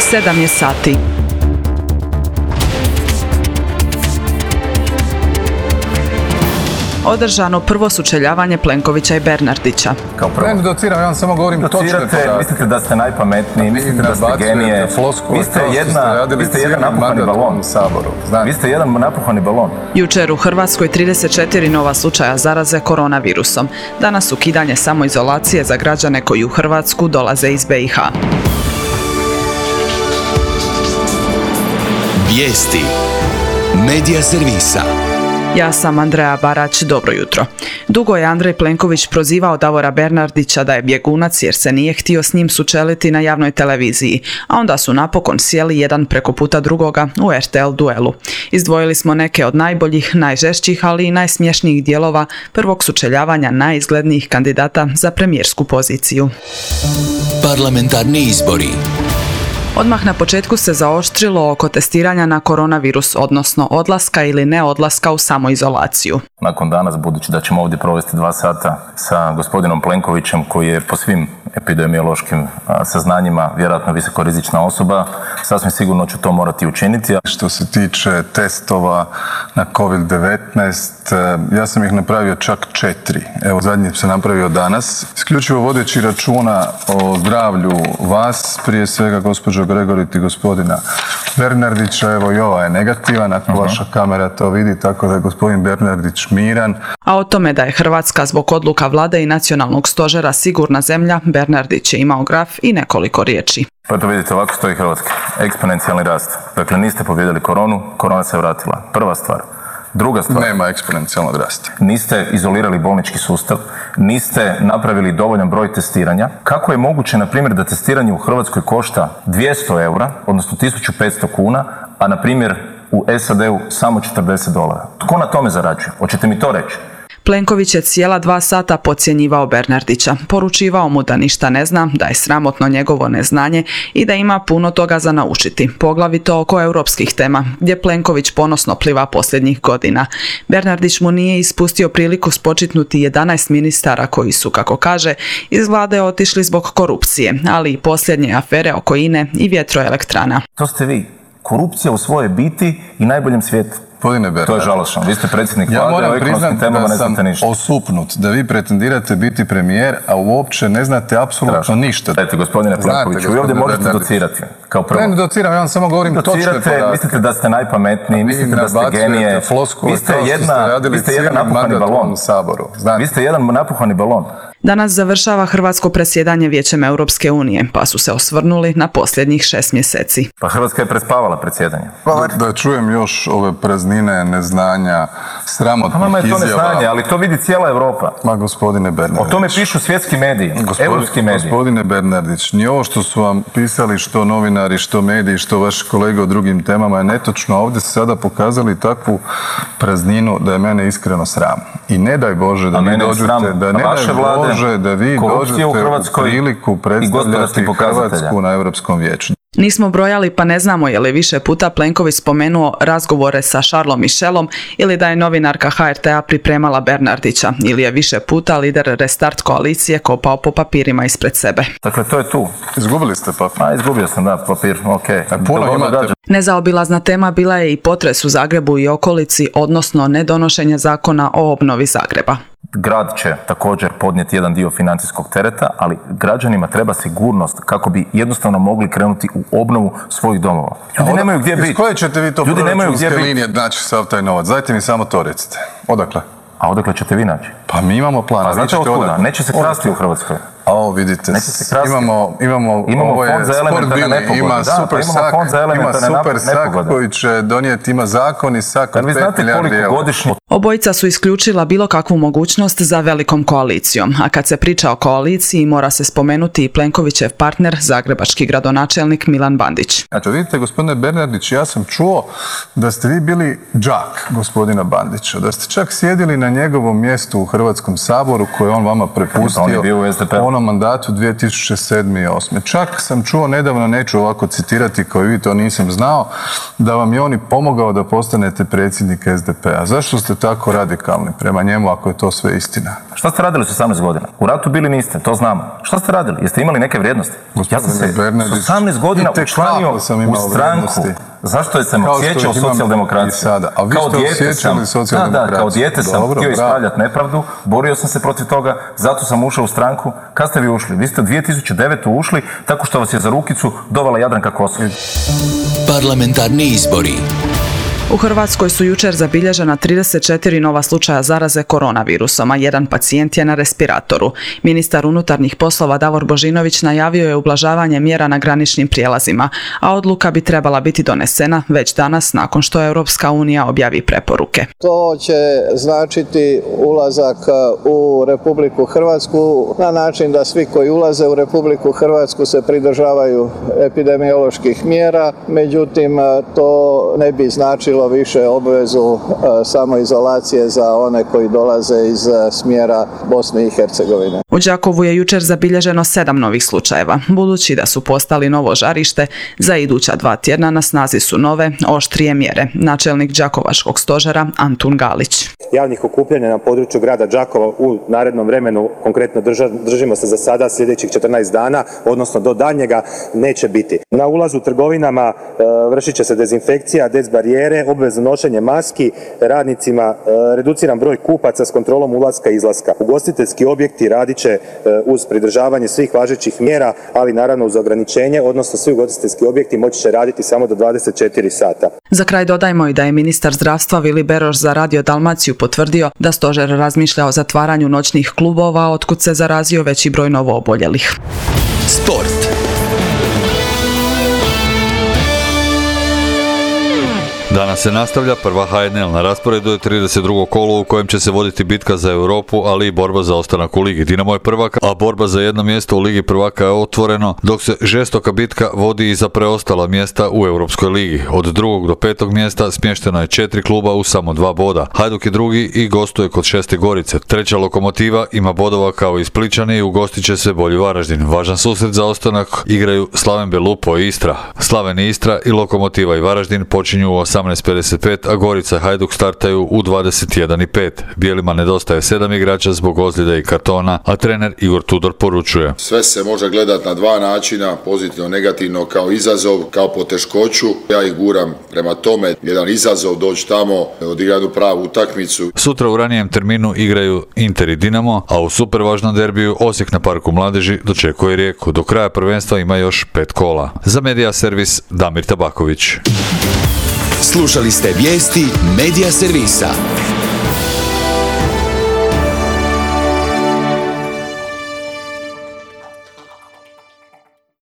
7 je sati. Održano prvo sučeljavanje Plenkovića i Bernardića. Kao prvo. Ne dociram, ja vam samo govorim točne podatke. Mislite da ste najpametniji, mislite da ste genije. Vi ste jedan napuhani balon. Vi ste jedan napuhani balon. Jučer u Hrvatskoj 34 nova slučaja zaraze koronavirusom. Danas ukidanje samoizolacije za građane koji u Hrvatsku dolaze iz BiH. Vijesti. Medija servisa. Ja sam Andreja Barać, dobro jutro. Dugo je Andrej Plenković prozivao Davora Bernardića da je bjegunac jer se nije htio s njim sučeliti na javnoj televiziji, a onda su napokon sjeli jedan preko puta drugoga u RTL duelu. Izdvojili smo neke od najboljih, najžešćih, ali i najsmješnijih dijelova prvog sučeljavanja najizglednijih kandidata za premijersku poziciju. Parlamentarni izbori. Odmah na početku se zaoštrilo oko testiranja na koronavirus, odnosno odlaska ili neodlaska u samoizolaciju. Nakon danas, budući da ćemo ovdje provesti 2 sata sa gospodinom Plenkovićem, koji je po svim epidemiološkim saznanjima vjerojatno visokorizična osoba, sasvim sigurno ću to morati učiniti. Što se tiče testova na COVID-19, ja sam ih napravio čak 4. Evo, zadnji sam napravio danas. Isključivo vodeći računa o zdravlju vas, prije svega gospođo Gregoriti i gospodina Bernardića. Evo, i ova je negativan, ako vaša kamera to vidi, tako da je gospodin Bernardić miran. A o tome da je Hrvatska zbog odluka vlade i nacionalnog stožera sigurna zemlja, Bernardić je imao graf i nekoliko riječi. Pa to vidite, ovako stoji Hrvatska. Eksponencijalni rast. Dakle, niste pobijedili koronu, korona se vratila. Prva stvar. Druga stvar. Nema eksponencijalnog rasta. Niste izolirali bolnički sustav, niste napravili dovoljan broj testiranja. Kako je moguće, na primjer, da testiranje u Hrvatskoj košta 200 eura, odnosno 1500 kuna, a na primjer u SAD-u samo $40? Tko na tome zarađuje? Hoćete mi to reći? Plenković je cijela 2 sata podcjenjivao Bernardića, poručivao mu da ništa ne zna, da je sramotno njegovo neznanje i da ima puno toga za naučiti, poglavito oko europskih tema, gdje Plenković ponosno pliva posljednjih godina. Bernardić mu nije ispustio priliku spočitnuti 11 ministara koji su, kako kaže, iz vlade otišli zbog korupcije, ali i posljednje afere oko INE i vjetroelektrana. To ste vi. Korupcija u svojoj biti i najboljem svijetu. To je žalosno. Vi ste predsjednik vlade, o ekonomskim temama ne znate ništa. Ja moram priznati da sam osupnut, da vi pretendirate biti premijer, a uopće ne znate apsolutno ništa. Dajte, gospodine Plenkoviću, vi ovdje možete docirati. Kao prvo. Ne dociram, ja vam samo govorim točne podatke. Mislite da ste najpametniji, mislite da ste genije. Vi ste jedan napuhani balon. Vi ste jedan napuhani balon. Danas završava hrvatsko predsjedanje Vijećem Europske unije, pa su se osvrnuli na posljednjih 6 mjeseci. Pa Hrvatska je prespavala predsjedanje. Da čujem još ove praznine, neznanja, sramotnih izjava. Je to neznanje, ali to vidi cijela Europa. Ma gospodine Bernardić. O tome pišu svjetski mediji, europski mediji. Gospodine Bernardić, ni ovo što su vam pisali što novinari, što mediji, što vaši kolege o drugim temama je netočno. Ovdje se sada pokazali takvu prazninu da je mene iskreno sram. I ne daj Bože da vi dođete, da vi dođete u priliku predstavljati Hrvatsku na Europskom vijeću. Nismo brojali pa ne znamo je li više puta Plenković spomenuo razgovore sa Charlesom Michelom ili da je novinarka HRT-a pripremala Bernardića ili je više puta lider Restart koalicije kopao po papirima ispred sebe. Dakle, to je tu. Izgubili ste papir. Izgubio sam, da, papir, okej. Nezaobilazna tema bila je i potres u Zagrebu i okolici, odnosno nedonošenje zakona o obnovi Zagreba. Grad će također podnijeti jedan dio financijskog tereta, ali građanima treba sigurnost kako bi jednostavno mogli krenuti u obnovu svojih domova. Ljudi nemaju gdje biti. Iz koje ćete vi to proračunske linije naći sav taj novac? Dajte mi samo to recite. Odakle? A odakle ćete vi naći? Pa mi imamo plan. A znate otkuda? Neće se krasti u Hrvatskoj. A vidite, imamo fond za elementarne nepogode. Ima super sak koji će donijeti, ima zakon i sak od 5 milijardi eura. Obojica su isključila bilo kakvu mogućnost za velikom koalicijom, a kad se priča o koaliciji mora se spomenuti i Plenkovićev partner, zagrebački gradonačelnik Milan Bandić. Znači, vidite, gospodine Bernardić, ja sam čuo da ste vi bili džak gospodina Bandića, da ste čak sjedili na njegovom mjestu u Hrvatskom saboru koje je on vama prepustio u onom mandatu 2007. i 2008. Čak sam čuo nedavno, neću ovako citirati kao i vi, to nisam znao, da vam je on i pomogao da postanete predsjednik SDP-a. Zašto ste tako radikalni prema njemu ako je to sve istina? Šta ste radili s 18 godina? U ratu bili niste, to znamo. Šta ste radili? Jeste imali neke vrijednosti? Ja sam se s 18 godina učlanio u stranku. Zašto je sam osjećao socijaldemokraciju? A vi ste osjećali socijaldemokraciju? Da, kao dijete sam htio ispravljati nepravdu, borio sam se protiv toga, zato sam ušao u stranku. Kad ste vi ušli? Vi ste 2009. ušli tako što vas je za rukicu dovela Jadranka Kosor. Parlamentarni izbori. U Hrvatskoj su jučer zabilježena 34 nova slučaja zaraze koronavirusom, a jedan pacijent je na respiratoru. Ministar unutarnjih poslova Davor Božinović najavio je ublažavanje mjera na graničnim prijelazima, a odluka bi trebala biti donesena već danas nakon što Europska unija objavi preporuke. To će značiti ulazak u Republiku Hrvatsku na način da svi koji ulaze u Republiku Hrvatsku se pridržavaju epidemioloških mjera, međutim to ne bi značilo više obvezu samoizolacije za one koji dolaze iz smjera Bosne i Hercegovine. U Đakovu je jučer zabilježeno 7 novih slučajeva. Budući da su postali novo žarište, za iduća 2 tjedna na snazi su nove, oštrije mjere. Načelnik Đakovačkog stožera Antun Galić. Javnih okupljanja na području grada Đakova u narednom vremenu, konkretno držimo se za sada sljedećih 14 dana, odnosno do daljnjega, neće biti. Na ulazu u trgovinama vršit će se dezinfekcija, dezbarijere, obvezno nošenje maski, radnicima reduciran broj kupaca s kontrolom ulaska i izlaska. Ugostiteljski objekti radit će uz pridržavanje svih važećih mjera, ali naravno uz ograničenje, odnosno svi ugostiteljski objekti moći će raditi samo do 24 sata. Za kraj dodajmo i da je ministar zdravstva Vili Beroš za Radio Dalmaciju potvrdio da stožer razmišlja o zatvaranju noćnih klubova, otkud se zarazio veći broj novooboljelih. Sport. Danas se nastavlja prva HNL. Na rasporedu je 32. kolo u kojem će se voditi bitka za Europu, ali i borba za ostanak u ligi. Dinamo je prvak, a borba za jedno mjesto u ligi prvaka je otvoreno, dok se žestoka bitka vodi i za preostala mjesta u Europskoj ligi. Od 2. do 5. mjesta smješteno je 4 kluba u samo 2 boda. Hajduk je drugi i gostuje kod Šeste Gorice. Treća Lokomotiva ima bodova kao i Splićani i ugostit će se Bolji Varaždin. Važan susret za ostanak igraju Slaven Belupo i Istra. Slaven i Istra i Lokomotiva i Varaždin počinju u 18:55, a Gorica i Hajduk startaju u 21:05. Bijelima nedostaje 7 igrača zbog ozljede i kartona, a trener Igor Tudor poručuje: sve se može gledati na 2 načina, pozitivno, negativno, kao izazov, kao poteškoću. Ja ih guram prema tome, jedan izazov doći tamo, odigrati pravu utakmicu. Sutra u ranijem terminu igraju Inter i Dinamo, a u super važnom derbiju Osijek na Parku mladeži dočekuje Rijeku. Do kraja prvenstva ima još 5 kola. Za Medija servis Damir Tabaković. Slušali ste vijesti Medija servisa.